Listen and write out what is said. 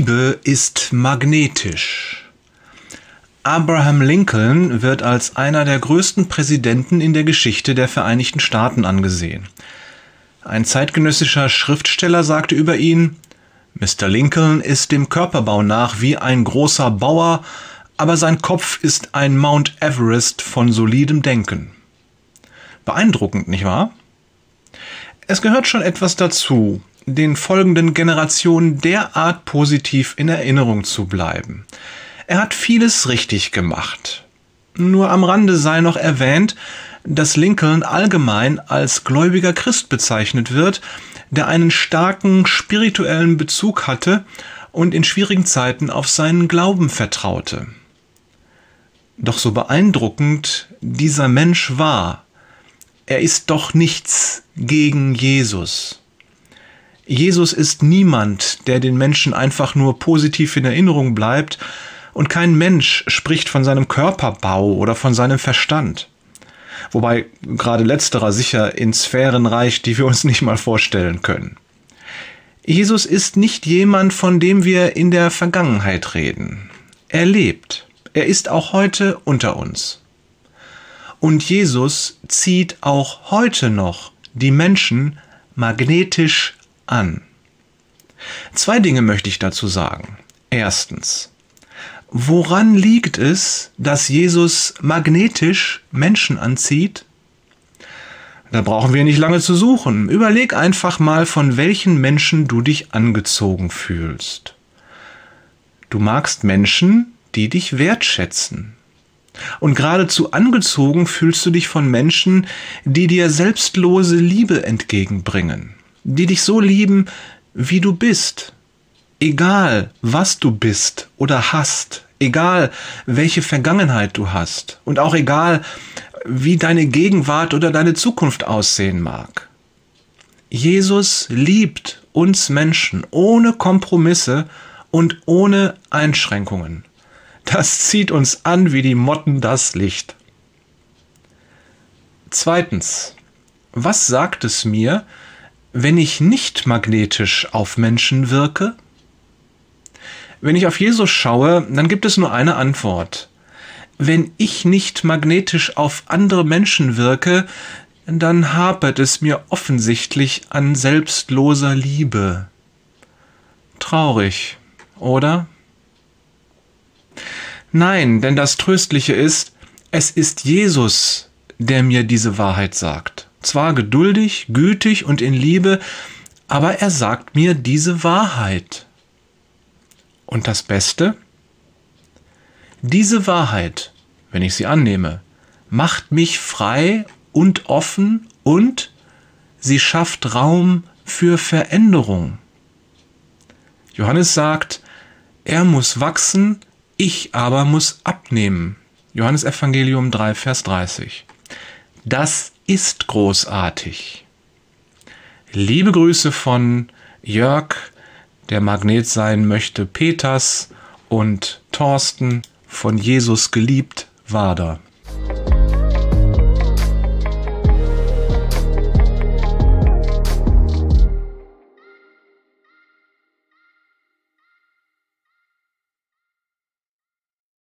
Liebe ist magnetisch. Abraham Lincoln wird als einer der größten Präsidenten in der Geschichte der Vereinigten Staaten angesehen. Ein zeitgenössischer Schriftsteller sagte über ihn: Mr. Lincoln ist dem Körperbau nach wie ein großer Bauer, aber sein Kopf ist ein Mount Everest von solidem Denken. Beeindruckend, nicht wahr? Es gehört schon etwas dazu, den folgenden Generationen derart positiv in Erinnerung zu bleiben. Er hat vieles richtig gemacht. Nur am Rande sei noch erwähnt, dass Lincoln allgemein als gläubiger Christ bezeichnet wird, der einen starken spirituellen Bezug hatte und in schwierigen Zeiten auf seinen Glauben vertraute. Doch so beeindruckend dieser Mensch war, er ist doch nichts gegen Jesus. Jesus ist niemand, der den Menschen einfach nur positiv in Erinnerung bleibt, und kein Mensch spricht von seinem Körperbau oder von seinem Verstand. Wobei gerade letzterer sicher in Sphären reicht, die wir uns nicht mal vorstellen können. Jesus ist nicht jemand, von dem wir in der Vergangenheit reden. Er lebt. Er ist auch heute unter uns. Und Jesus zieht auch heute noch die Menschen magnetisch an. 2 Dinge möchte ich dazu sagen. Erstens: Woran liegt es, dass Jesus magnetisch Menschen anzieht? Da brauchen wir nicht lange zu suchen. Überleg einfach mal, von welchen Menschen du dich angezogen fühlst. Du magst Menschen, die dich wertschätzen. Und geradezu angezogen fühlst du dich von Menschen, die dir selbstlose Liebe entgegenbringen, die dich so lieben, wie du bist. Egal, was du bist oder hast, egal, welche Vergangenheit du hast und auch egal, wie deine Gegenwart oder deine Zukunft aussehen mag. Jesus liebt uns Menschen ohne Kompromisse und ohne Einschränkungen. Das zieht uns an wie die Motten das Licht. Zweitens: Was sagt es mir, wenn ich nicht magnetisch auf Menschen wirke? Wenn ich auf Jesus schaue, dann gibt es nur eine Antwort. Wenn ich nicht magnetisch auf andere Menschen wirke, dann hapert es mir offensichtlich an selbstloser Liebe. Traurig, oder? Nein, denn das Tröstliche ist, es ist Jesus, der mir diese Wahrheit sagt. Zwar geduldig, gütig und in Liebe, aber er sagt mir diese Wahrheit. Und das Beste? Diese Wahrheit, wenn ich sie annehme, macht mich frei und offen und sie schafft Raum für Veränderung. Johannes sagt, er muss wachsen, ich aber muss abnehmen. Johannes Evangelium 3, Vers 30. Das ist großartig. Liebe Grüße von Jörg, der Magnet sein möchte, Peters und Thorsten, von Jesus geliebt, Wader.